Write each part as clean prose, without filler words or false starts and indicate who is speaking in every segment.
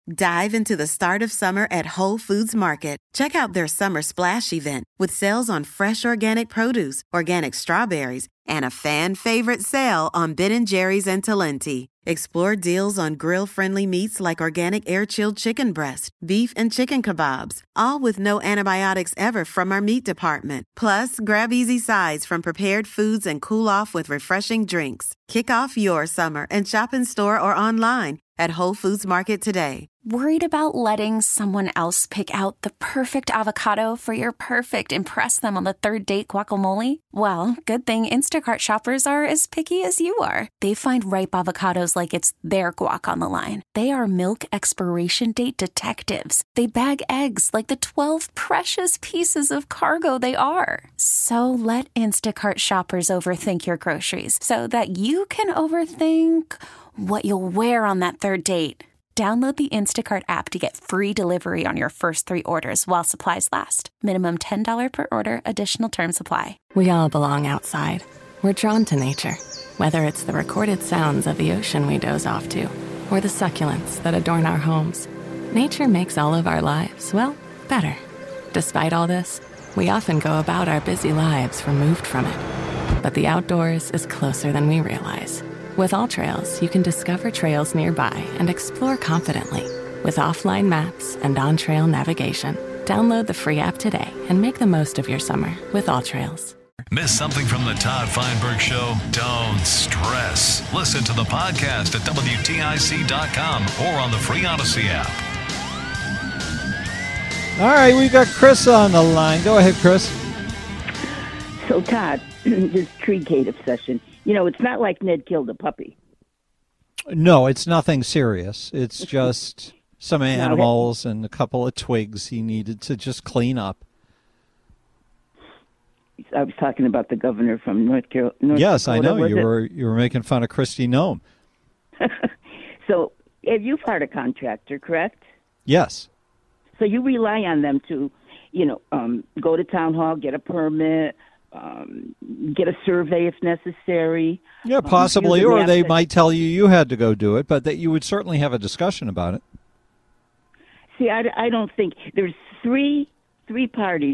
Speaker 1: Dive into the start of summer at Whole Foods Market. Check out their Summer Splash event with sales on fresh organic produce, organic strawberries, and a fan-favorite sale on Ben & Jerry's and Talenti. Explore deals on grill-friendly meats like organic air-chilled chicken breast, beef and chicken kebabs, all with no antibiotics ever from our meat department. Plus, grab easy sides from prepared foods and cool off with refreshing drinks. Kick off your summer and shop in store or online at Whole Foods Market today.
Speaker 2: Worried about letting someone else pick out the perfect avocado for your perfect impress them on the third date guacamole? Well, good thing Instacart shoppers are as picky as you are. They find ripe avocados like it's their guac on the line. They are milk expiration date detectives. They bag eggs like the 12 precious pieces of cargo they are. So let Instacart shoppers overthink your groceries so that you can overthink what you'll wear on that third date. Download the Instacart app to get free delivery on your first 3 orders while supplies last. Minimum $10 per order. Additional terms apply.
Speaker 3: We all belong outside. We're drawn to nature, whether it's the recorded sounds of the ocean we doze off to, or the succulents that adorn our homes. Nature makes all of our lives, well, better. Despite all this, we often go about our busy lives removed from it. But the outdoors is closer than we realize. With AllTrails, you can discover trails nearby and explore confidently. With offline maps and on-trail navigation, download the free app today and make the most of your summer with AllTrails.
Speaker 4: Miss something from the Todd Feinberg Show? Don't stress. Listen to the podcast at WTIC.com or on the free Odyssey app.
Speaker 5: All right, we've got Chris on the line. Go ahead, Chris.
Speaker 6: So, Todd, this tree gate obsession. You know, it's not like Ned killed a puppy.
Speaker 5: No, it's nothing serious. It's just some animals and a couple of twigs he needed to just clean up.
Speaker 6: I was talking about the governor from North Carolina.
Speaker 5: Yes, I know. You were making fun of Kristi Noem.
Speaker 6: So, you've hired a contractor, correct?
Speaker 5: Yes.
Speaker 6: So you rely on them to, go to town hall, get a permit, get a survey if necessary.
Speaker 5: Yeah, possibly, or they might tell you had to go do it, but that you would certainly have a discussion about it.
Speaker 6: See, I don't think there's three parties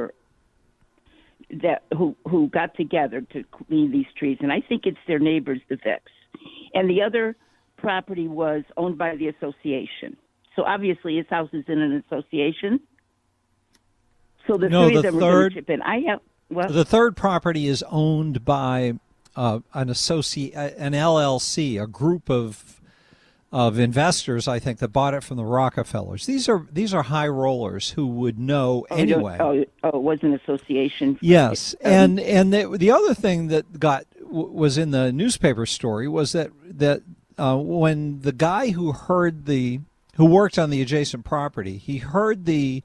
Speaker 6: who got together to clean these trees, and I think it's their neighbors, the Vicks, and the other property was owned by the association. So obviously, his house is in an association. So three of them were going to chip in.
Speaker 5: The third property is owned by an LLC, a group of investors, I think, that bought it from the Rockefellers. These are high rollers who would know anyway.
Speaker 6: It was an association.
Speaker 5: Yes, and the other thing that was in the newspaper story was that when the guy who worked on the adjacent property, he heard the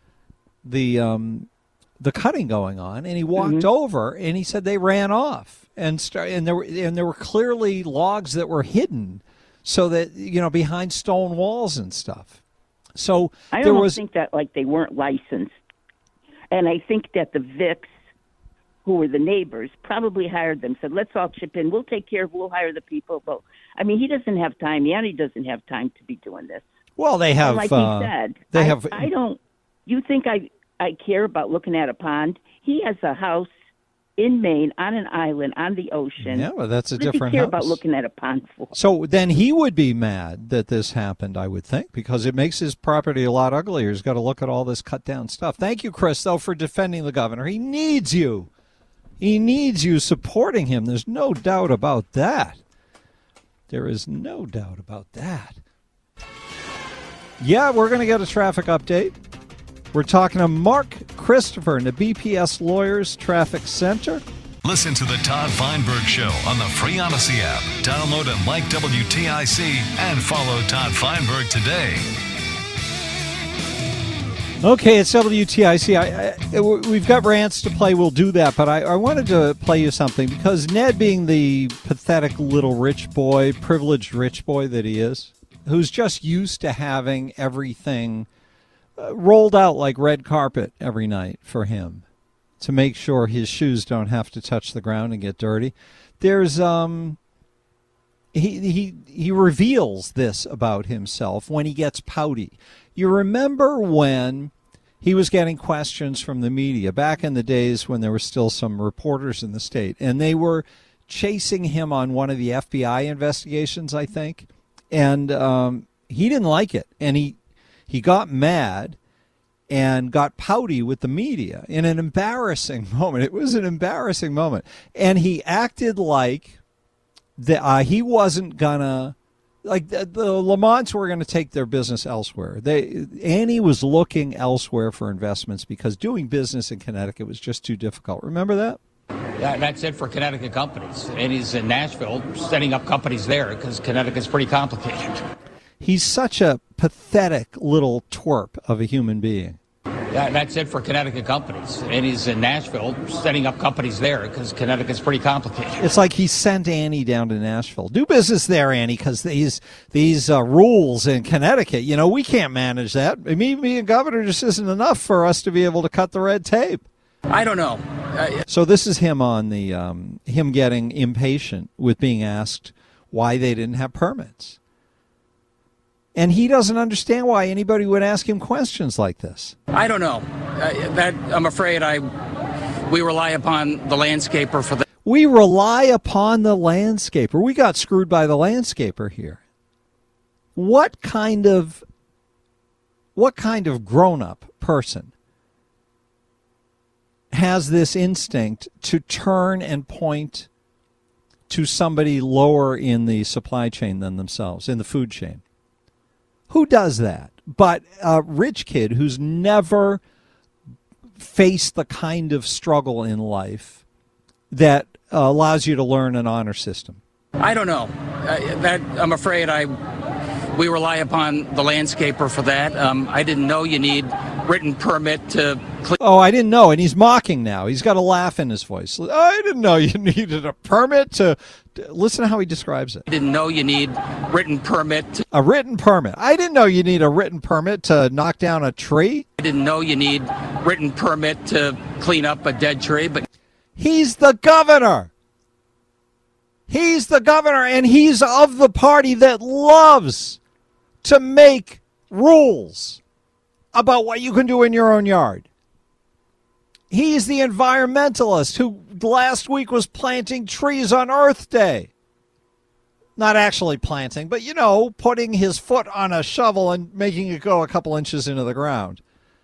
Speaker 5: cutting going on, and he walked over, and he said they ran off, and there were clearly logs that were hidden, so that behind stone walls and stuff. So
Speaker 6: I don't think that they weren't licensed, and I think that the Vicks, who were the neighbors, probably hired them. Said, "Let's all chip in. We'll hire the people." But I mean, he doesn't have time. Yanni doesn't have time to be doing this.
Speaker 5: Well, they have.
Speaker 6: And like he said, I don't. You think I care about looking at a pond? He has a house in Maine on an island on the ocean.
Speaker 5: Yeah, well, that's a different house.
Speaker 6: What does he care about looking at a pond for?
Speaker 5: So then he would be mad that this happened, I would think, because it makes his property a lot uglier. He's got to look at all this cut down stuff. Thank you, Chris, though, for defending the governor. He needs you. He needs you supporting him. There's no doubt about that. There is no doubt about that. Yeah, we're going to get a traffic update. We're talking to Mark Christopher in the BPS Lawyers Traffic Center.
Speaker 4: Listen to the Todd Feinberg Show on the free Odyssey app. Download and like WTIC and follow Todd Feinberg today.
Speaker 5: Okay, it's WTIC. We've got rants to play. We'll do that. But I wanted to play you something because Ned, being the pathetic little rich boy, privileged rich boy that he is, who's just used to having everything rolled out like red carpet every night for him to make sure his shoes don't have to touch the ground and get dirty. There's he reveals this about himself when he gets pouty. You remember when he was getting questions from the media back in the days when there were still some reporters in the state, and they were chasing him on one of the FBI investigations, I think, and he didn't like it, and he got mad and got pouty with the media in an embarrassing moment. It was an embarrassing moment, and he acted like he wasn't gonna, like the Lamonts were going to take their business elsewhere. Annie was looking elsewhere for investments because doing business in Connecticut was just too difficult. Remember that?
Speaker 7: That's it for Connecticut companies. Annie's in Nashville setting up companies there because Connecticut's pretty complicated.
Speaker 5: He's such a pathetic little twerp of a human being.
Speaker 7: That's it for Connecticut companies. Annie's in Nashville setting up companies there because Connecticut's pretty complicated.
Speaker 5: It's like he sent Annie down to Nashville. Do business there, Annie, because these rules in Connecticut, we can't manage that. Me being governor just isn't enough for us to be able to cut the red tape.
Speaker 7: I don't know.
Speaker 5: So this is him on the him getting impatient with being asked why they didn't have permits. And he doesn't understand why anybody would ask him questions like this.
Speaker 7: I don't know. I'm afraid we rely upon the landscaper for that.
Speaker 5: We rely upon the landscaper. We got screwed by the landscaper here. What kind of grown-up person has this instinct to turn and point to somebody lower in the supply chain than themselves, in the food chain? Who does that? But a rich kid who's never faced the kind of struggle in life that allows you to learn an honor system.
Speaker 7: I don't know. I'm afraid we rely upon the landscaper for that. I didn't know you need written permit to clean.
Speaker 5: Oh, I didn't know. And he's mocking now. He's got a laugh in his voice. I didn't know you needed a permit to listen to how he describes it.
Speaker 7: I didn't know you need written permit.
Speaker 5: A written permit. I didn't know you need a written permit to knock down a tree.
Speaker 7: I didn't know you need written permit to clean up a dead tree, but
Speaker 5: he's the governor. He's the governor, and he's of the party that loves to make rules about what you can do in your own yard. He's the environmentalist who last week was planting trees on Earth Day. Not actually planting, but, putting his foot on a shovel and making it go a couple inches into the ground.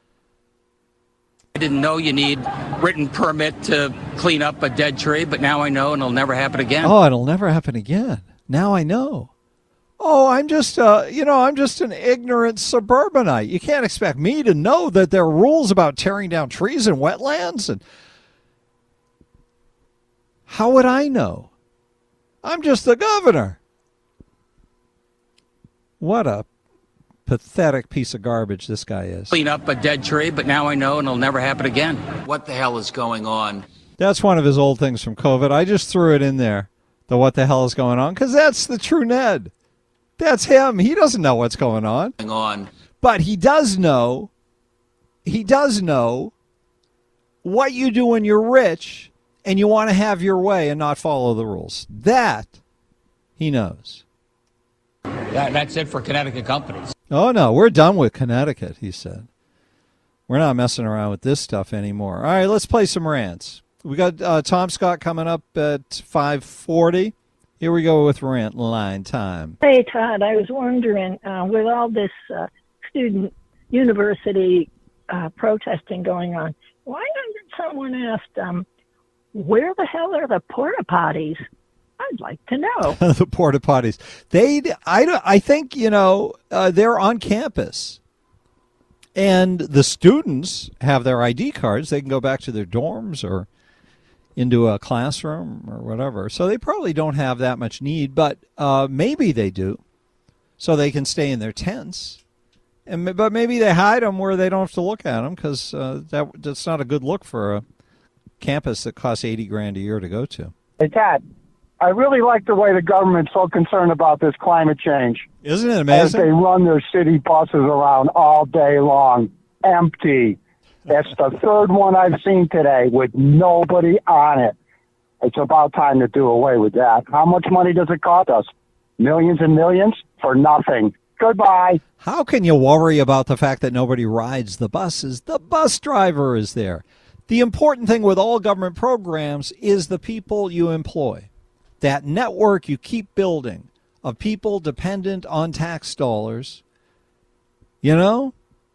Speaker 7: I didn't know you need written permit to clean up a dead tree, but now I know, and it'll never happen again.
Speaker 5: Oh, it'll never happen again. Now I know. Oh, I'm just an ignorant suburbanite. You can't expect me to know that there are rules about tearing down trees and wetlands. And how would I know? I'm just the governor. What a pathetic piece of garbage this guy is.
Speaker 7: Clean up a dead tree, but now I know, and it'll never happen again. What the hell is going on?
Speaker 5: That's one of his old things from COVID. I just threw it in there, the what the hell is going on, because that's the true Ned. That's him. He doesn't know what's going on. But he does know what you do when you're rich and you want to have your way and not follow the rules. That he knows.
Speaker 7: That's it for Connecticut companies.
Speaker 5: Oh, no, we're done with Connecticut, he said. We're not messing around with this stuff anymore. All right, let's play some rants. We got Tom Scott coming up at 5:40. Here we go with rant line time.
Speaker 8: Hey, Todd, I was wondering, with all this student university protesting going on, why hasn't someone asked, where the hell are the porta potties? I'd like to know.
Speaker 5: The porta potties. I think, they're on campus. And the students have their ID cards. They can go back to their dorms or into a classroom or whatever. So they probably don't have that much need, but maybe they do. So they can stay in their tents. But maybe they hide them where they don't have to look at them because that's not a good look for a campus that costs $80,000 a year to go to.
Speaker 9: Hey, Todd, I really like the way the government's so concerned about this climate change.
Speaker 5: Isn't it amazing?
Speaker 9: As they run their city buses around all day long, empty. That's the third one I've seen today with nobody on it. It's about time to do away with that. How much money does it cost us? Millions and millions for nothing. Goodbye.
Speaker 5: How can you worry about the fact that nobody rides the buses? The bus driver is there. The important thing with all government programs is the people you employ. That network you keep building of people dependent on tax dollars. You know?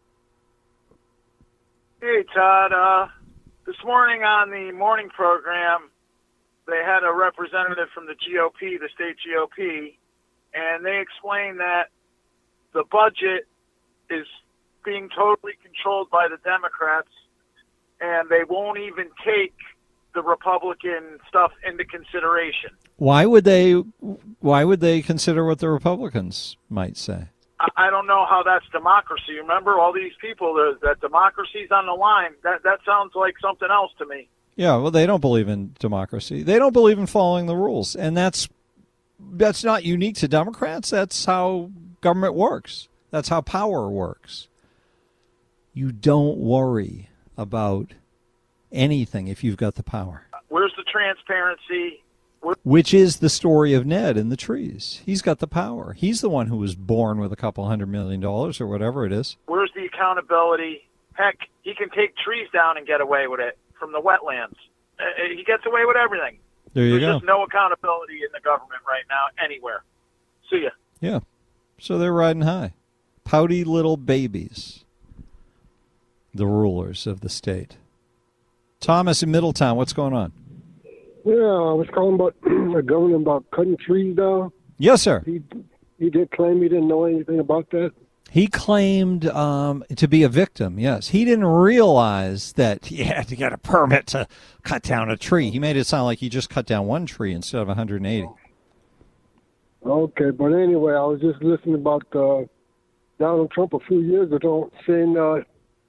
Speaker 10: Hey, Todd. This morning on the morning program, they had a representative from the GOP, the state GOP, and they explained that the budget is being totally controlled by the Democrats, and they won't even take the Republican stuff into consideration.
Speaker 5: Why would they consider what the Republicans might say?
Speaker 10: I don't know how that's democracy. Remember, all these people, that democracy's on the line. That sounds like something else to me.
Speaker 5: Yeah, well, they don't believe in democracy. They don't believe in following the rules, and that's not unique to Democrats. That's how government works. That's how power works. You don't worry about anything if you've got the power.
Speaker 10: Where's the transparency?
Speaker 5: Which is the story of Ned in the trees. He's got the power. He's the one who was born with a couple $100 million or whatever it is.
Speaker 10: Where's the accountability? Heck, he can take trees down and get away with it from the wetlands. He gets away with everything.
Speaker 5: There's
Speaker 10: just no accountability in the government right now anywhere. See ya.
Speaker 5: Yeah. So they're riding high. Pouty little babies. The rulers of the state. Thomas in Middletown, what's going on?
Speaker 11: Yeah, I was calling about the governor about cutting trees down.
Speaker 5: Yes, sir.
Speaker 11: He did claim he didn't know anything about that.
Speaker 5: He claimed to be a victim, yes. He didn't realize that he had to get a permit to cut down a tree. He made it sound like he just cut down one tree instead of 180.
Speaker 11: Okay, but anyway, I was just listening about Donald Trump a few years ago, saying that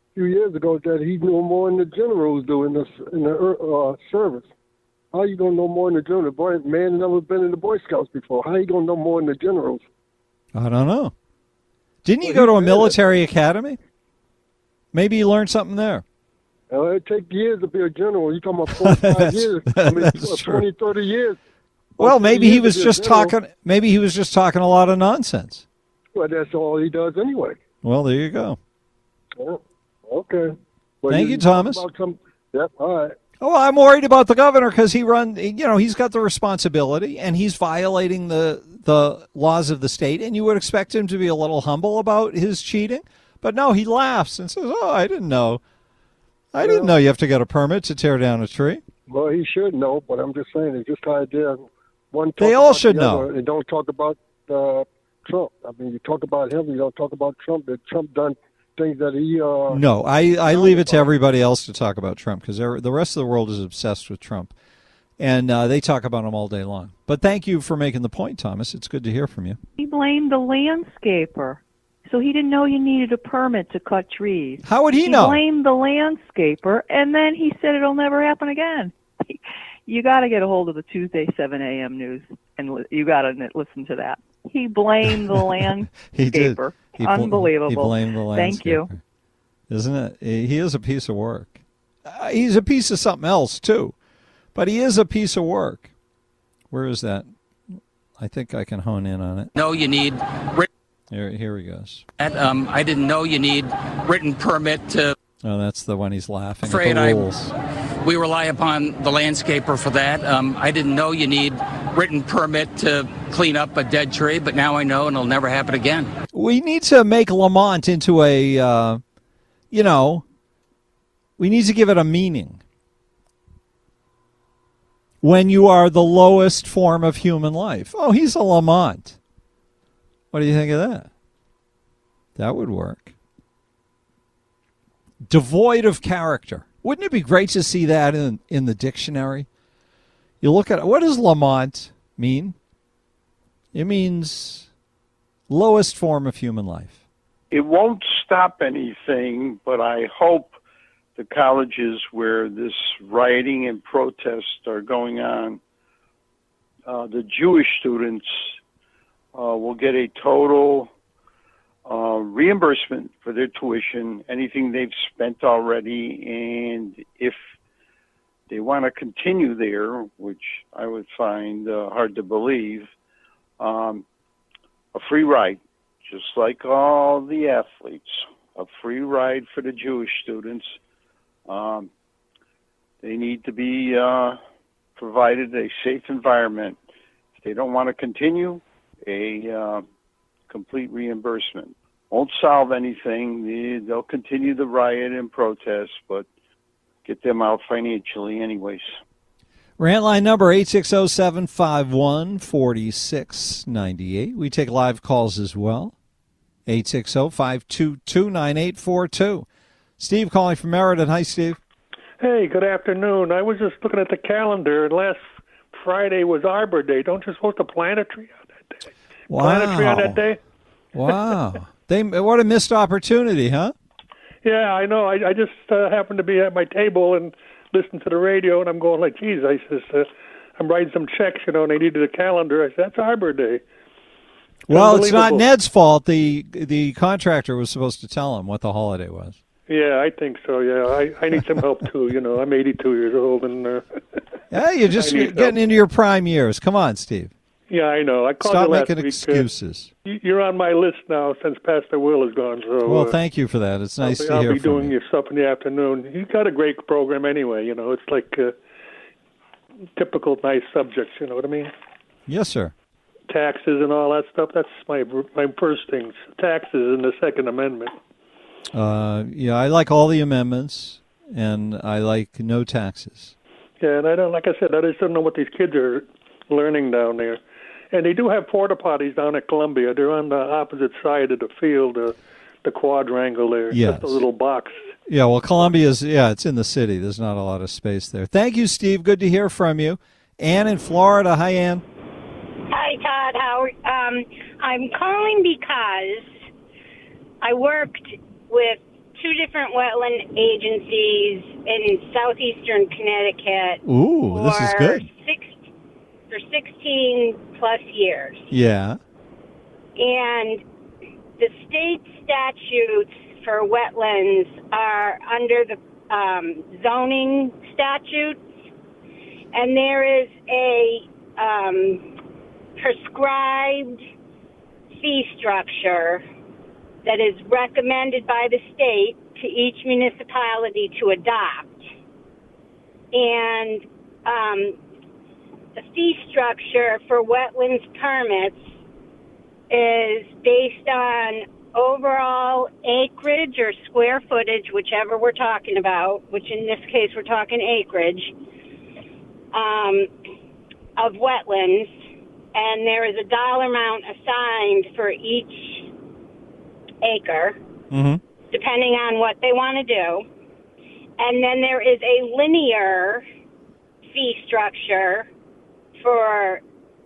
Speaker 11: he knew more than the generals do in the service. How you going to know more than the generals? Boy, man never been in the Boy Scouts before. How you going to know more than the generals?
Speaker 5: I don't know. Didn't you go to a military academy? Maybe you learned something there.
Speaker 11: It takes years to be a general. You're talking about 45 years. I mean, 20, 30 years.
Speaker 5: Well, maybe he was just talking. Maybe he was just talking a lot of nonsense.
Speaker 11: Well, that's all he does anyway.
Speaker 5: Well, there you go.
Speaker 11: Yeah. Okay. Well,
Speaker 5: Thank you, Thomas.
Speaker 11: Yep. All right.
Speaker 5: Oh, I'm worried about the governor because he's got the responsibility and he's violating the laws of the state. And you would expect him to be a little humble about his cheating. But no, he laughs and says, "Oh, I didn't know. I didn't know you have to get a permit to tear down a tree."
Speaker 11: Well, he should know, but I'm just saying, it's just the idea.
Speaker 5: They all should know.
Speaker 11: They don't talk about Trump. I mean, you talk about him, you don't talk about Trump. That Trump done things that he...
Speaker 5: No, I leave it to everybody else to talk about Trump because the rest of the world is obsessed with Trump. And they talk about him all day long. But thank you for making the point, Thomas. It's good to hear from you.
Speaker 12: He blamed the landscaper. So he didn't know you needed a permit to cut trees.
Speaker 5: How would he know?
Speaker 12: He blamed the landscaper, and then he said it'll never happen again. You got to get a hold of the Tuesday 7 a.m. news, and you got to listen to that. He blamed the landscaper.
Speaker 5: He did.
Speaker 12: Unbelievable.
Speaker 5: He blamed the landscaper.
Speaker 12: Thank you.
Speaker 5: Isn't it? He is a piece of work. He's a piece of something else, too. But he is a piece of work. Where is that? I think I can hone in on it.
Speaker 7: No, you need...
Speaker 5: Here he goes.
Speaker 7: I didn't know you need written permit to...
Speaker 5: Oh, that's the one he's laughing
Speaker 7: Afraid
Speaker 5: at the rules.
Speaker 7: We rely upon the landscaper for that. I didn't know you need written permit to clean up a dead tree, but now I know, and it'll never happen again.
Speaker 5: We need to make Lamont into a, we need to give it a meaning. When you are the lowest form of human life. Oh, he's a Lamont. What do you think of that? That would work. Devoid of character. Wouldn't it be great to see that in the dictionary? You look at it. What does Lamont mean? It means lowest form of human life.
Speaker 13: It won't stop anything, but I hope the colleges where this rioting and protests are going on, the Jewish students will get a total reimbursement for their tuition, anything they've spent already, and if they want to continue there, which I would find hard to believe, a free ride, just like all the athletes, a free ride for the Jewish students. They need to be provided a safe environment. If they don't want to continue, a complete reimbursement. Won't solve anything. They'll continue the riot and protest, but get them out financially anyways.
Speaker 5: Rant line number 860-751-4698. We take live calls as well. 860-522-9842. Steve calling from Meriden. Hi, Steve.
Speaker 14: Hey, good afternoon. I was just looking at the calendar, and last Friday was Arbor Day. Don't you supposed to plant a tree on that day?
Speaker 5: Wow.
Speaker 14: Plant a tree on that day?
Speaker 5: Wow. What a missed opportunity, huh?
Speaker 14: Yeah, I know. I just happened to be at my table and listened to the radio, and I'm going like, geez, I says, I'm writing some checks, and they needed a calendar. I said, that's Arbor Day.
Speaker 5: Well, it's not Ned's fault. The contractor was supposed to tell him what the holiday was.
Speaker 14: Yeah, I think so, yeah. I need some help, too. I'm 82 years old. And
Speaker 5: yeah, you're just getting into your prime years. Come on, Steve.
Speaker 14: Yeah, I know. I called
Speaker 5: Stop
Speaker 14: you last
Speaker 5: making
Speaker 14: week.
Speaker 5: Excuses.
Speaker 14: You're on my list now since Pastor Will is gone. So,
Speaker 5: well, thank you for that. It's nice to hear from you.
Speaker 14: I'll be doing your stuff in the afternoon. You've got a great program anyway. It's like typical nice subjects. You know what I mean?
Speaker 5: Yes, sir.
Speaker 14: Taxes and all that stuff. That's my first things. Taxes and the Second Amendment.
Speaker 5: Yeah, I like all the amendments, and I like no taxes.
Speaker 14: Yeah, and I don't. Like I said, I just don't know what these kids are learning down there. And they do have porta potties down at Columbia. They're on the opposite side of the field, the quadrangle there.
Speaker 5: Yes.
Speaker 14: Just a little box.
Speaker 5: Yeah, well, Columbia's, it's in the city. There's not a lot of space there. Thank you, Steve. Good to hear from you. Ann in Florida. Hi, Ann.
Speaker 15: Hi, Todd. I'm calling because I worked with two different wetland agencies in southeastern Connecticut.
Speaker 5: Ooh, this is good.
Speaker 15: For 16 plus years.
Speaker 5: Yeah.
Speaker 15: And the state statutes for wetlands are under the zoning statutes, and there is a prescribed fee structure that is recommended by the state to each municipality to adopt. And the fee structure for wetlands permits is based on overall acreage or square footage, whichever we're talking about, which in this case we're talking acreage, of wetlands, and there is a dollar amount assigned for each acre, depending on what they want to do. And then there is a linear fee structure for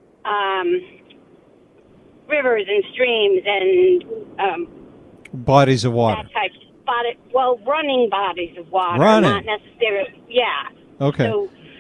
Speaker 15: rivers and streams and
Speaker 5: bodies of water.
Speaker 15: That type running bodies of water,
Speaker 5: running.
Speaker 15: Not necessarily. Yeah.
Speaker 5: Okay.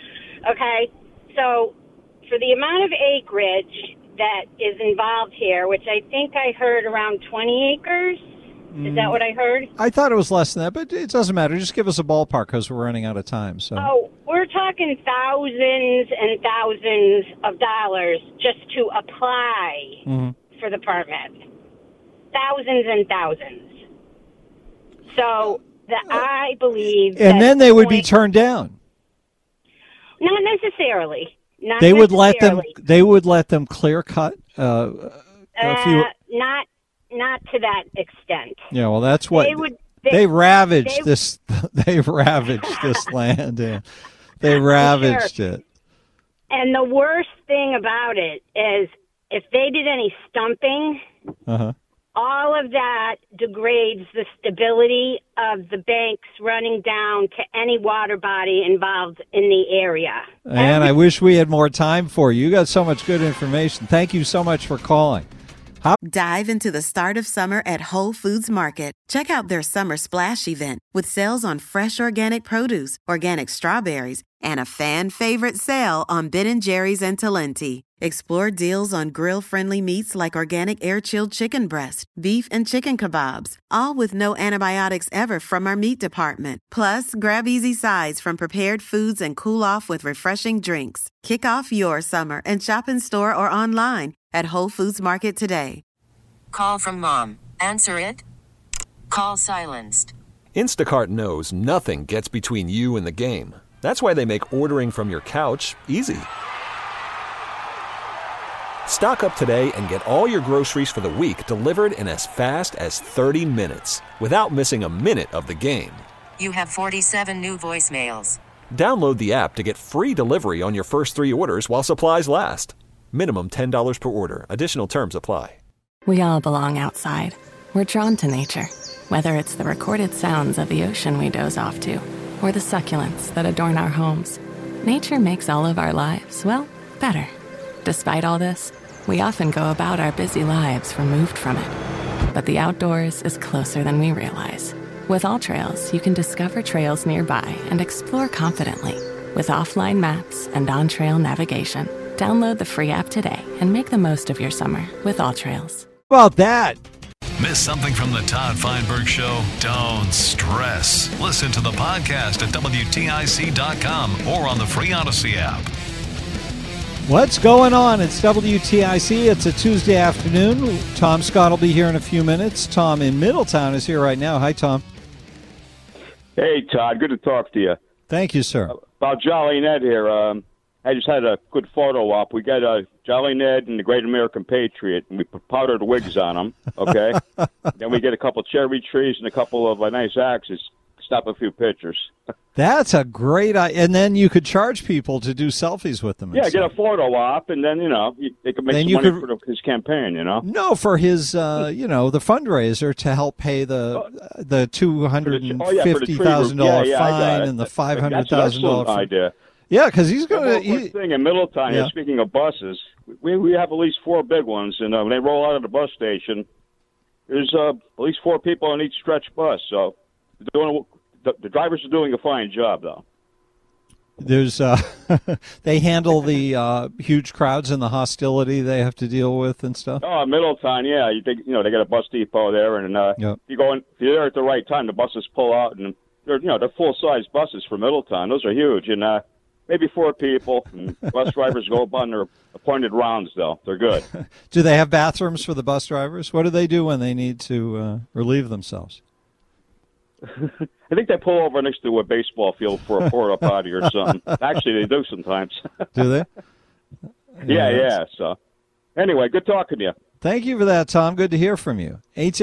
Speaker 15: So for the amount of acreage that is involved here, which I think I heard around 20 acres. Is that what I heard?
Speaker 5: I thought it was less than that, but it doesn't matter. Just give us a ballpark because we're running out of time. So.
Speaker 15: Oh, we're talking thousands and thousands of dollars just to apply for the permit. Thousands and thousands. So I believe
Speaker 5: and then they would be turned down.
Speaker 15: Not necessarily.
Speaker 5: They would let them clear cut a few.
Speaker 15: Not to that extent.
Speaker 5: Yeah, well, that's what they ravaged this. They ravaged this land. Yeah. They ravaged it.
Speaker 15: And the worst thing about it is, if they did any stumping, all of that degrades the stability of the banks running down to any water body involved in the area.
Speaker 5: And I wish we had more time for you. You got so much good information. Thank you so much for calling.
Speaker 1: Dive into the start of summer at Whole Foods Market. Check out their summer splash event with sales on fresh organic produce, organic strawberries, and a fan-favorite sale on Ben & Jerry's and Talenti. Explore deals on grill-friendly meats like organic air-chilled chicken breast, beef and chicken kebabs, all with no antibiotics ever from our meat department. Plus, grab easy sides from prepared foods and cool off with refreshing drinks. Kick off your summer and shop in store or online at Whole Foods Market today.
Speaker 16: Call from mom. Answer it. Call silenced.
Speaker 17: Instacart knows nothing gets between you and the game. That's why they make ordering from your couch easy. Stock up today and get all your groceries for the week delivered in as fast as 30 minutes without missing a minute of the game.
Speaker 16: You have 47 new voicemails.
Speaker 17: Download the app to get free delivery on your first 3 orders while supplies last. Minimum $10 per order. Additional terms apply.
Speaker 3: We all belong outside. We're drawn to nature, whether it's the recorded sounds of the ocean we doze off to, or the succulents that adorn our homes. Nature makes all of our lives, well, better. Despite all this, we often go about our busy lives removed from it. But the outdoors is closer than we realize. With AllTrails, you can discover trails nearby and explore confidently. With offline maps and on-trail navigation, download the free app today and make the most of your summer with AllTrails.
Speaker 5: How about that?
Speaker 4: Miss something from the Todd Feinberg Show? Don't stress. Listen to the podcast at WTIC.com or on the free Odyssey app.
Speaker 5: What's going on? It's WTIC. It's a Tuesday afternoon. Tom Scott will be here in a few minutes. Tom in Middletown is here right now. Hi, Tom.
Speaker 18: Hey, Todd. Good to talk to you.
Speaker 5: Thank you, sir.
Speaker 18: About Jolly Ned here. I just had a good photo op. We got Jolly Ned and the Great American Patriot, and we put powdered wigs on them, okay? Then we get a couple cherry trees and a couple of nice axes. Stop a few pictures.
Speaker 5: That's a great idea. And then you could charge people to do selfies with them.
Speaker 18: Yeah, get a photo op, and then, they could make some money for his campaign,
Speaker 5: No, for his, the fundraiser to help pay the $250,000 fine and the $500,000 fine.
Speaker 18: Idea.
Speaker 5: Yeah, because he's going
Speaker 18: to... One thing in Middletown, speaking of buses, we have at least 4 big ones, and when they roll out of the bus station, there's at least 4 people on each stretch bus, so the drivers are doing a fine job, though.
Speaker 5: There's they handle the huge crowds and the hostility they have to deal with and stuff.
Speaker 18: Oh, Middletown, yeah. They got a bus depot there, and if you're there at the right time, the buses pull out, and they're full-size buses for Middletown. Those are huge, and maybe 4 people. And bus drivers go up on their appointed rounds, though. They're good.
Speaker 5: Do they have bathrooms for the bus drivers? What do they do when they need to relieve themselves?
Speaker 18: I think they pull over next to a baseball field for a porta potty or something. Actually, they do sometimes.
Speaker 5: Do they?
Speaker 18: Yeah. So, anyway, good talking to you.
Speaker 5: Thank you for that, Tom. Good to hear from you.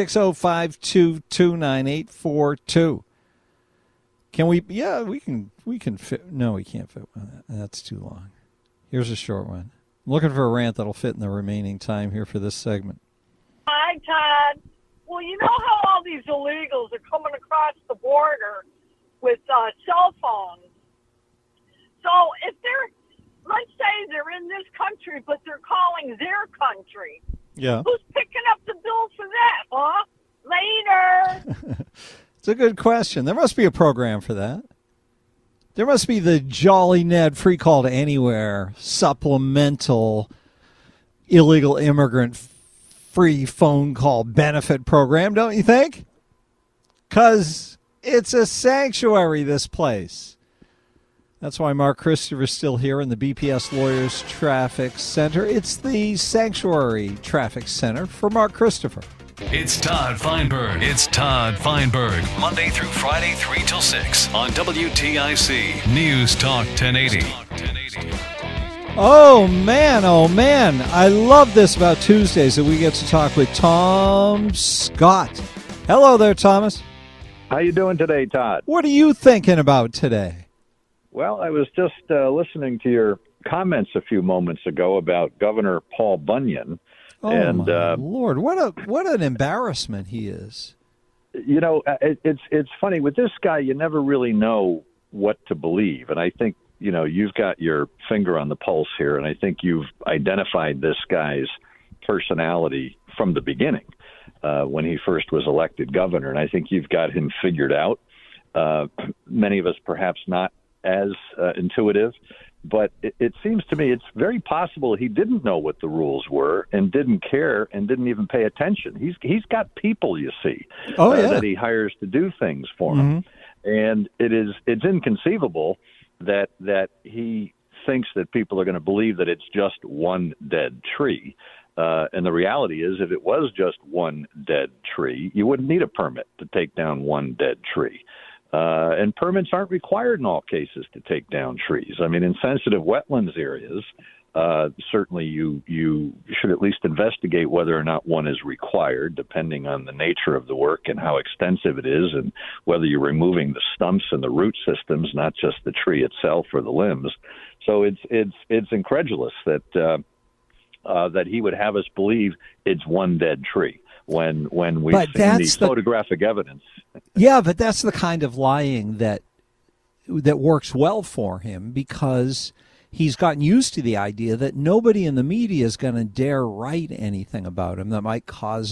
Speaker 5: 860-522-9842. Can we? Yeah, we can fit. No, we can't fit one. That's too long. Here's a short one. I'm looking for a rant that'll fit in the remaining time here for this segment.
Speaker 19: Hi, Todd. Well, you know how all these illegals are coming across the border with cell phones. So if let's say they're in this country, but they're calling their country.
Speaker 5: Yeah.
Speaker 19: Who's picking up the bill for that, huh? Later.
Speaker 5: It's a good question. There must be a program for that. There must be the Jolly Ned Free Call to Anywhere supplemental illegal immigrant free phone call benefit program, don't you think? Because it's a sanctuary, this place. That's why Mark Christopher's still here in the BPS Lawyers Traffic Center. It's the Sanctuary Traffic Center for Mark Christopher.
Speaker 4: It's Todd Feinberg. It's Todd Feinberg. Monday through Friday, 3 till 6 on WTIC News Talk 1080.
Speaker 5: Oh, man. I love this about Tuesdays that we get to talk with Tom Scott. Hello there, Thomas.
Speaker 20: How you doing today, Todd?
Speaker 5: What are you thinking about today?
Speaker 20: Well, I was just listening to your comments a few moments ago about Governor Paul Bunyan.
Speaker 5: Oh, and, my Lord, what an embarrassment he is.
Speaker 20: You know, it's funny. With this guy, you never really know what to believe. And I think, you've got your finger on the pulse here, and I think you've identified this guy's personality from the beginning when he first was elected governor, and I think you've got him figured out. Many of us perhaps not as intuitive, but it seems to me it's very possible he didn't know what the rules were and didn't care and didn't even pay attention. He's got people, you see, that he hires to do things for him, and it's inconceivable that he thinks that people are going to believe that it's just one dead tree. And the reality is, if it was just one dead tree, you wouldn't need a permit to take down one dead tree. And permits aren't required in all cases to take down trees. I mean, in sensitive wetlands areas, certainly you should at least investigate whether or not one is required, depending on the nature of the work and how extensive it is, and whether you're removing the stumps and the root systems, not just the tree itself or the limbs. So it's incredulous that he would have us believe it's one dead tree when we've seen the photographic evidence.
Speaker 5: Yeah, but that's the kind of lying that works well for him, because he's gotten used to the idea that nobody in the media is going to dare write anything about him that might cause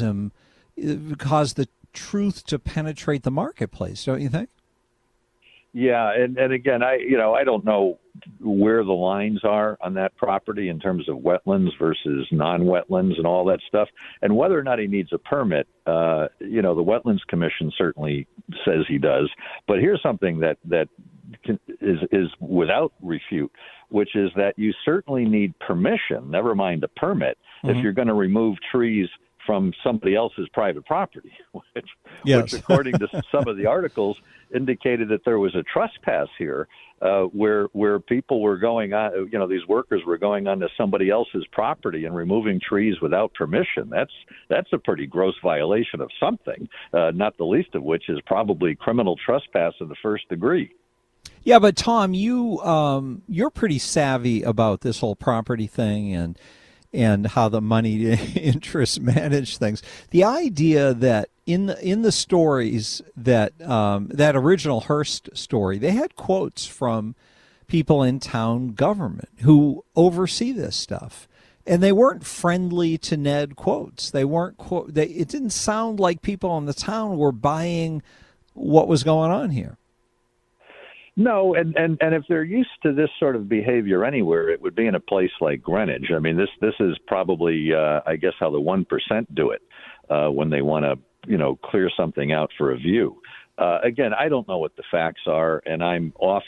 Speaker 5: the truth to penetrate the marketplace, don't you think?
Speaker 20: Yeah, and again, I don't know where the lines are on that property in terms of wetlands versus non-wetlands and all that stuff, and whether or not he needs a permit. The Wetlands Commission certainly says he does, but here's something that is without refute, which is that you certainly need permission, never mind a permit, if you're going to remove trees from somebody else's private properity, which according to some of the articles, indicated that there was a trespass here, where people were going on, these workers were going onto somebody else's property and removing trees without permission. That's a pretty gross violation of something, not the least of which is probably criminal trespass in the first degree.
Speaker 5: Yeah, but Tom, you're pretty savvy about this whole property thing and how the money interests manage things. The idea that in the stories that original Hearst story, they had quotes from people in town government who oversee this stuff, and they weren't friendly to Ned quotes. They weren't it didn't sound like people in the town were buying what was going on here.
Speaker 20: No, and if they're used to this sort of behavior anywhere, it would be in a place like Greenwich. I mean, this is probably, I guess, how the 1% do it when they want to, clear something out for a view. Again, I don't know what the facts are, and I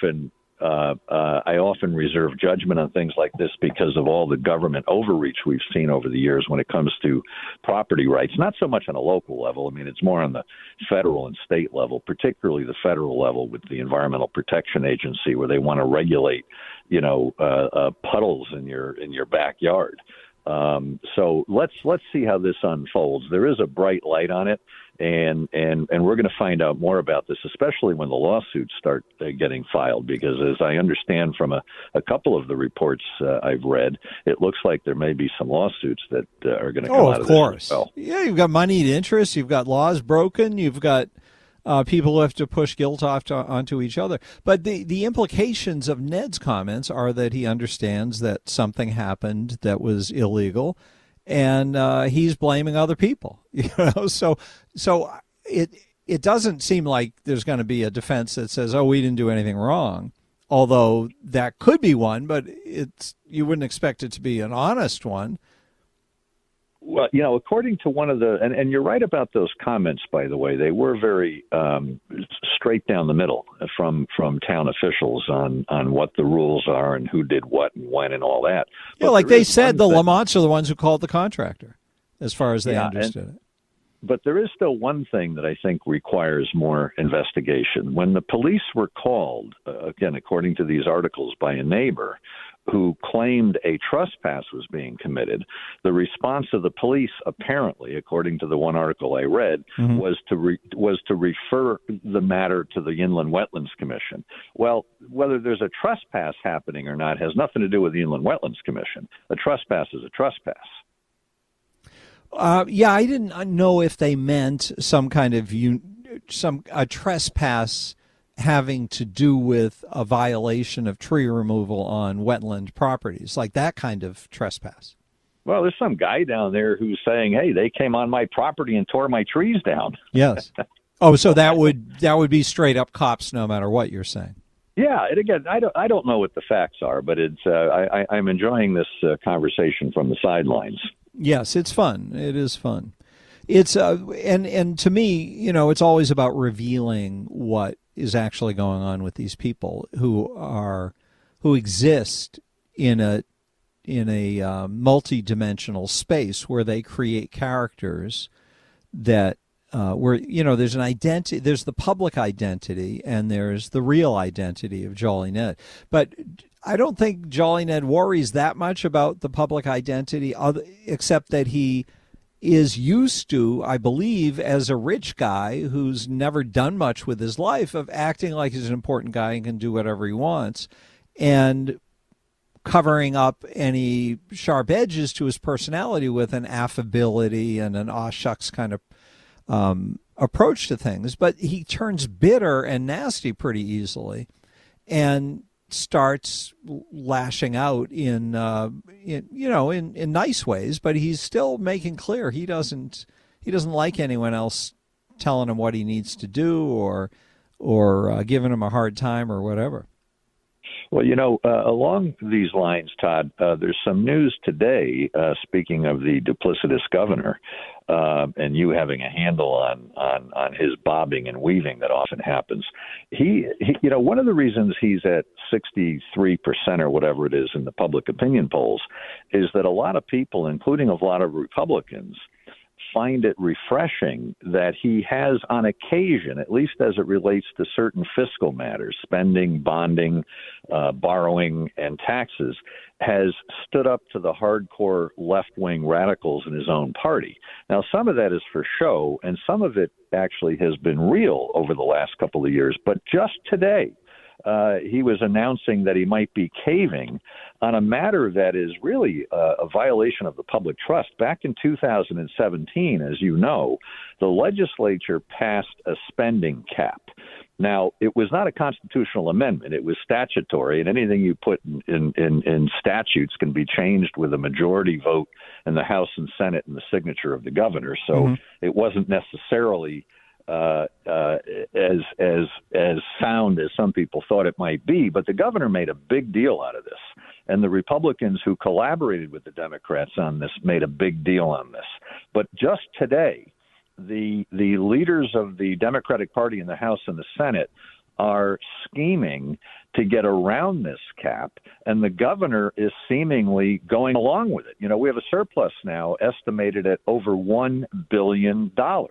Speaker 20: often reserve judgment on things like this because of all the government overreach we've seen over the years when it comes to property rights. Not so much on a local level. I mean, it's more on the federal and state level, particularly the federal level with the Environmental Protection Agency, where they want to regulate, puddles in your backyard. So let's see how this unfolds. There is a bright light on it, and we're going to find out more about this, especially when the lawsuits start getting filed, because as I understand from a couple of the reports I've read, it looks like there may be some lawsuits that are going to come out of this as well.
Speaker 5: Yeah, you've got moneyed interest, you've got laws broken, you've got people who have to push guilt onto each other. But the implications of Ned's comments are that he understands that something happened that was illegal, and he's blaming other people. So it doesn't seem like there's going to be a defense that says, "Oh, we didn't do anything wrong," although that could be one, but you wouldn't expect it to be an honest one.
Speaker 20: Well, according to one of the, and you're right about those comments, by the way, they were very straight down the middle from town officials on what the rules are and who did what and when and all that.
Speaker 5: Yeah, like they said, the Lamonts are the ones who called the contractor, as far as they understood it.
Speaker 20: But there is still one thing that I think requires more investigation. When the police were called, again, according to these articles, by a neighbor who claimed a trespass was being committed, the response of the police, apparently, according to the one article I read, was to refer the matter to the Inland Wetlands Commission. Well, whether there's a trespass happening or not has nothing to do with the Inland Wetlands Commission. A trespass is a trespass.
Speaker 5: Yeah, I didn't know if they meant some kind of a trespass having to do with a violation of tree removal on wetland properties, like that kind of trespass.
Speaker 20: Well, there's some guy down there who's saying, "Hey, they came on my property and tore my trees down."
Speaker 5: Yes. Oh, so that would be straight up cops, no matter what you're saying.
Speaker 20: Yeah, and again, I don't know what the facts are, but it's I'm enjoying this conversation from the sidelines.
Speaker 5: Yes, it's fun. It is fun. It's and to me, it's always about revealing what is actually going on with these people who exist in multi-dimensional space where they create characters that where there's an identity, there's the public identity, and there's the real identity of Jolly Ned. But I don't think Jolly Ned worries that much about the public identity, except that he is used to, I believe, as a rich guy who's never done much with his life, of acting like he's an important guy and can do whatever he wants, and covering up any sharp edges to his personality with an affability and an aw shucks kind of approach to things. But he turns bitter and nasty pretty easily and starts lashing out in nice ways, but he's still making clear he doesn't like anyone else telling him what he needs to do or giving him a hard time or whatever.
Speaker 20: Well, along these lines, Todd, there's some news today, speaking of the duplicitous governor, and you having a handle on his bobbing and weaving that often happens. He one of the reasons he's at 63% or whatever it is in the public opinion polls is that a lot of people, including a lot of Republicans, find it refreshing that he has, on occasion, at least as it relates to certain fiscal matters, spending, bonding, borrowing, and taxes, has stood up to the hardcore left-wing radicals in his own party. Now, some of that is for show, and some of it actually has been real over the last couple of years. But just today, he was announcing that he might be caving on a matter that is really a violation of the public trust. Back in 2017, as you know, the legislature passed a spending cap. Now, it was not a constitutional amendment. It was statutory, and anything you put in statutes can be changed with a majority vote in the House and Senate and the signature of the governor. So it wasn't necessarily as sound as some people thought it might be, but the governor made a big deal out of this, and the Republicans who collaborated with the Democrats on this made a big deal on this. But just today, the leaders of the Democratic Party in the House and the Senate are scheming to get around this cap, and the governor is seemingly going along with it. We have a surplus now estimated at over $1 billion.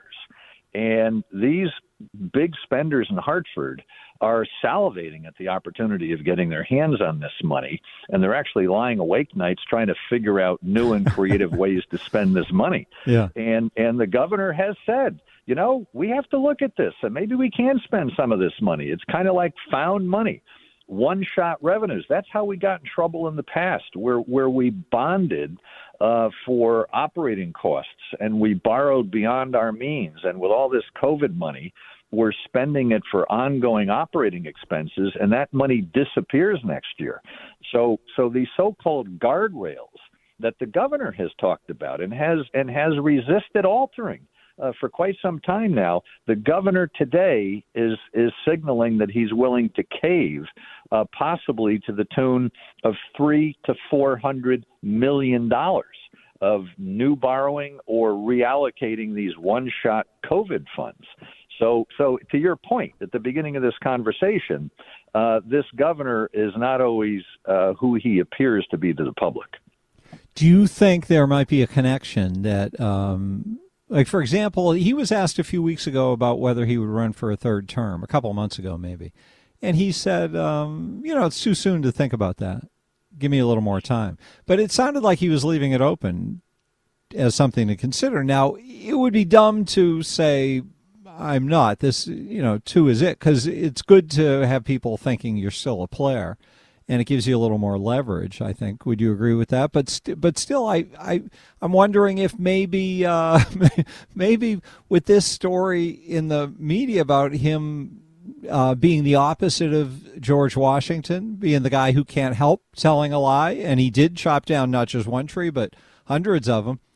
Speaker 20: And these big spenders in Hartford are salivating at the opportunity of getting their hands on this money, and they're actually lying awake nights trying to figure out new and creative ways to spend this money.
Speaker 5: Yeah.
Speaker 20: And the governor has said, we have to look at this, and maybe we can spend some of this money. It's kind of like found money, one-shot revenues. That's how we got in trouble in the past, where we bonded for operating costs, and we borrowed beyond our means. And with all this COVID money, we're spending it for ongoing operating expenses, and that money disappears next year. So these so-called guardrails that the governor has talked about and has resisted altering for quite some time now, the governor today is signaling that he's willing to cave, possibly to the tune of $300 to $400 million of new borrowing or reallocating these one-shot COVID funds. So to your point at the beginning of this conversation, this governor is not always who he appears to be to the public.
Speaker 5: Do you think there might be a connection that, like, for example, he was asked a few weeks ago about whether he would run for a third term, a couple of months ago maybe, and he said, it's too soon to think about that. Give me a little more time. But it sounded like he was leaving it open as something to consider. Now, it would be dumb to say, I'm not. This, two is it, because it's good to have people thinking you're still a player, and it gives you a little more leverage, I think. Would you agree with that? But still, I'm wondering if maybe maybe with this story in the media about him being the opposite of George Washington, being the guy who can't help telling a lie, and he did chop down not just one tree but hundreds of them.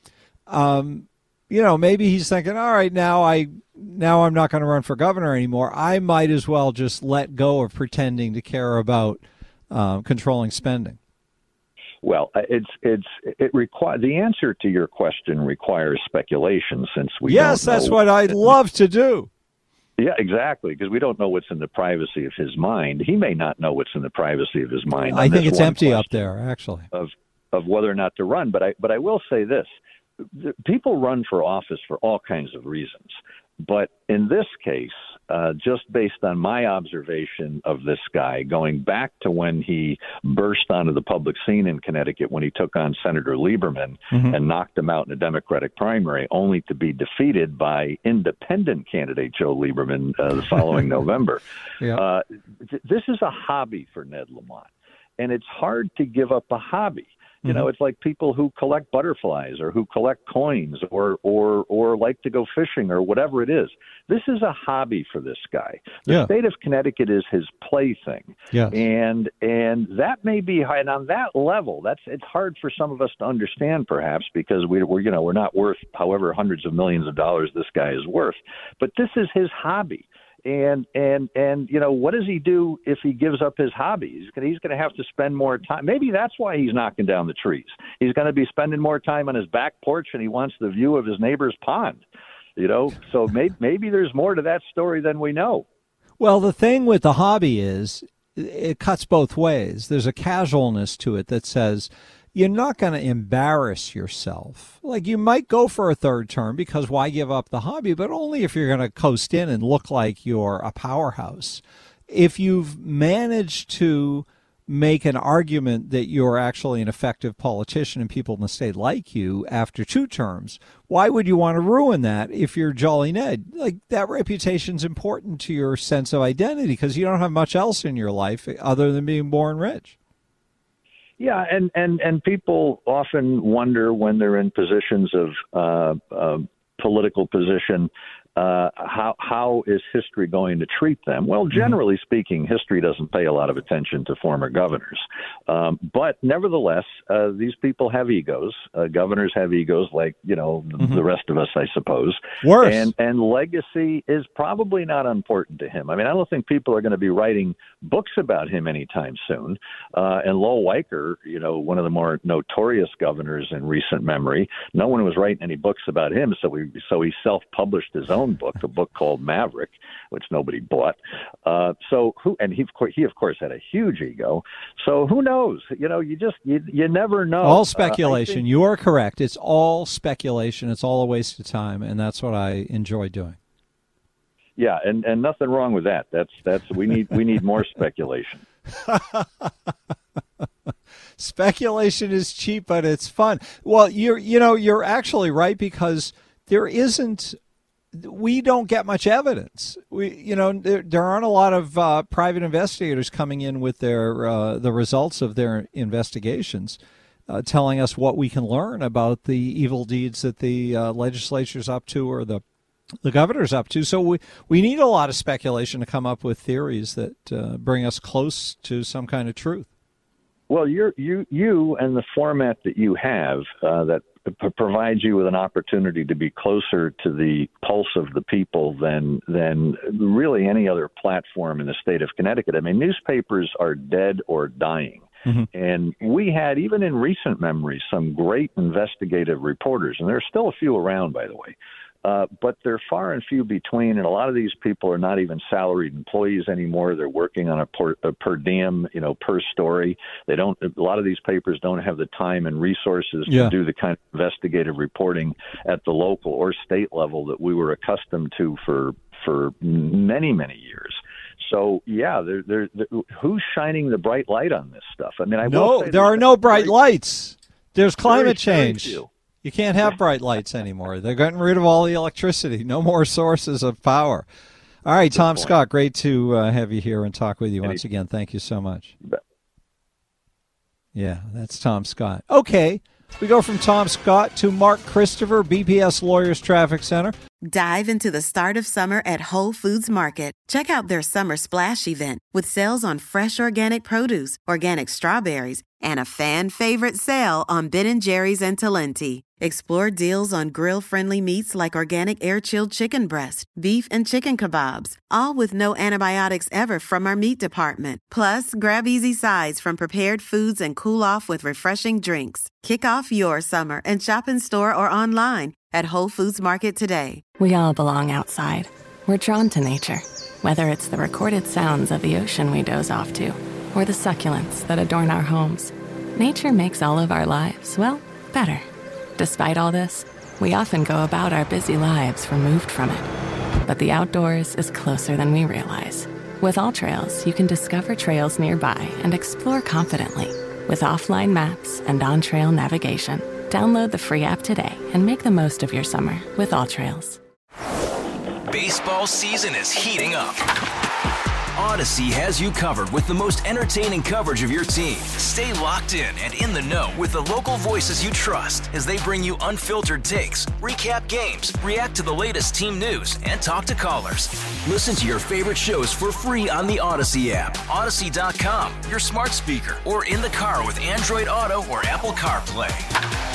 Speaker 5: Maybe he's thinking, all right, now I'm not going to run for governor anymore. I might as well just let go of pretending to care about controlling spending.
Speaker 20: Well, the answer to your question requires speculation, since we
Speaker 5: yes,
Speaker 20: don't know.
Speaker 5: That's what I'd love to do.
Speaker 20: Yeah, exactly, because we don't know what's in the privacy of his mind. He may not know what's in the privacy of his mind.
Speaker 5: I think it's empty up there, actually.
Speaker 20: whether or not to run. But I will say this: people run for office for all kinds of reasons. But in this case, just based on my observation of this guy, going back to when he burst onto the public scene in Connecticut when he took on Senator Lieberman and knocked him out in a Democratic primary, only to be defeated by independent candidate Joe Lieberman the following November. Yeah. This is a hobby for Ned Lamont, and it's hard to give up a hobby. You know, it's like people who collect butterflies or who collect coins or like to go fishing or whatever it is. This is a hobby for this guy. The state of Connecticut is his plaything. Yeah. And that may be high. And on that level, it's hard for some of us to understand perhaps because we're not worth however hundreds of millions of dollars this guy is worth. But this is his hobby. And you know, what does he do if he gives up his hobby? He's going to have to spend more time. Maybe that's why he's knocking down the trees. He's going to be spending more time on his back porch, and he wants the view of his neighbor's pond. You know, so maybe there's more to that story than we know.
Speaker 5: Well, the thing with the hobby is it cuts both ways. There's a casualness to it that says, you're not going to embarrass yourself. Like, you might go for a third term because why give up the hobby, but only if you're going to coast in and look like you're a powerhouse. If you've managed to make an argument that you're actually an effective politician and people in the state like you after 2 terms, why would you want to ruin that if you're Jolly Ned? Like, that reputation's important to your sense of identity because you don't have much else in your life other than being born rich.
Speaker 20: Yeah, and people often wonder when they're in positions of political position, how is history going to treat them? Well, generally speaking, history doesn't pay a lot of attention to former governors. But nevertheless, these people have egos. Governors have egos like, you know, the rest of us, I suppose.
Speaker 5: Worse.
Speaker 20: And legacy is probably not important to him. I mean, I don't think people are going to be writing books about him anytime soon. And Lowell Weicker, you know, one of the more notorious governors in recent memory, no one was writing any books about him, so he self-published his own book, a book called Maverick, which nobody bought. He of course had a huge ego. So who knows? You know, you never know.
Speaker 5: All speculation. You are correct. It's all speculation. It's all a waste of time, and that's what I enjoy doing.
Speaker 20: Yeah, and nothing wrong with that. That's we need more speculation.
Speaker 5: Speculation is cheap, but it's fun. Well, you're actually right because we don't get much evidence. There aren't a lot of private investigators coming in with the results of their investigations, telling us what we can learn about the evil deeds that the legislature's up to or the governor's up to. So we need a lot of speculation to come up with theories that bring us close to some kind of truth.
Speaker 20: Well, you and the format that you have that provides you with an opportunity to be closer to the pulse of the people than really any other platform in the state of Connecticut. I mean, newspapers are dead or dying. Mm-hmm. And we had, even in recent memory, some great investigative reporters, and there's still a few around, by the way. But they're far and few between, and a lot of these people are not even salaried employees anymore. They're working on a per diem, per story. A lot of these papers don't have the time and resources to do the kind of investigative reporting at the local or state level that we were accustomed to for many, many years. So, who's shining the bright light on this stuff? I mean,
Speaker 5: there are no bright lights. There's climate change. You can't have bright lights anymore. They're getting rid of all the electricity. No more sources of power. All right, Tom Scott, great to have you here and talk with you once again. Thank you so much. Yeah, that's Tom Scott. Okay, we go from Tom Scott to Mark Christopher, BPS Lawyers Traffic Center.
Speaker 1: Dive into the start of summer at Whole Foods Market. Check out their Summer Splash event with sales on fresh organic produce, organic strawberries, and a fan-favorite sale on Ben & Jerry's and Talenti. Explore deals on grill-friendly meats like organic air-chilled chicken breast, beef and chicken kebabs, all with no antibiotics ever from our meat department. Plus, grab easy sides from prepared foods and cool off with refreshing drinks. Kick off your summer and shop in store or online at Whole Foods Market today.
Speaker 3: We all belong outside. We're drawn to nature, whether it's the recorded sounds of the ocean we doze off to or the succulents that adorn our homes. Nature makes all of our lives, well, better. Despite all this, we often go about our busy lives removed from it. But the outdoors is closer than we realize. With AllTrails, you can discover trails nearby and explore confidently. With offline maps and on-trail navigation, download the free app today and make the most of your summer with AllTrails.
Speaker 21: Baseball season is heating up. Odyssey has you covered with the most entertaining coverage of your team. Stay locked in the know with the local voices you trust as they bring you unfiltered takes, recap games, react to the latest team news, and talk to callers. Listen to your favorite shows for free on the Odyssey app, Odyssey.com, your smart speaker, or in the car with Android Auto or Apple CarPlay.